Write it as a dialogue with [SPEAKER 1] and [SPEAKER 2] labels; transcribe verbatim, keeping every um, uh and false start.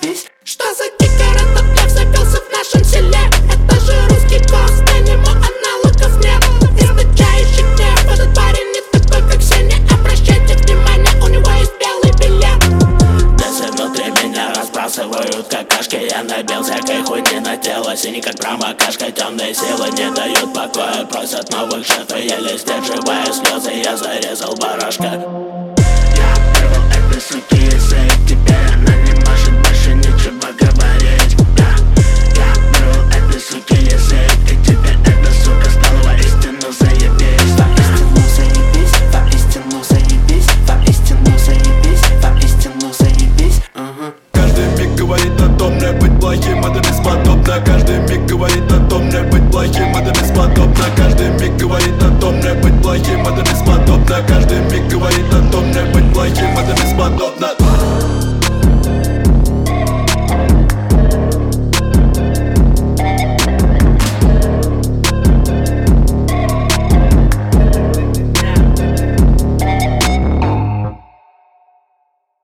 [SPEAKER 1] заебись. Что за дикий рэп завелся в нашем селе? Это же русский кос, да нему аналогов нет. Источающий гнев, этот парень не такой, как все. Не обращайте внимания, у него есть белый билет.
[SPEAKER 2] Десы внутри меня разбрасывают какашки. Я набил всякой хуйни на тело, синий как промокашка. Темные силы не дают покоя, просят новых жертв. Еле сдерживая слезы, я зарезал барашка.
[SPEAKER 3] Я вырвал этой суки язык, теперь она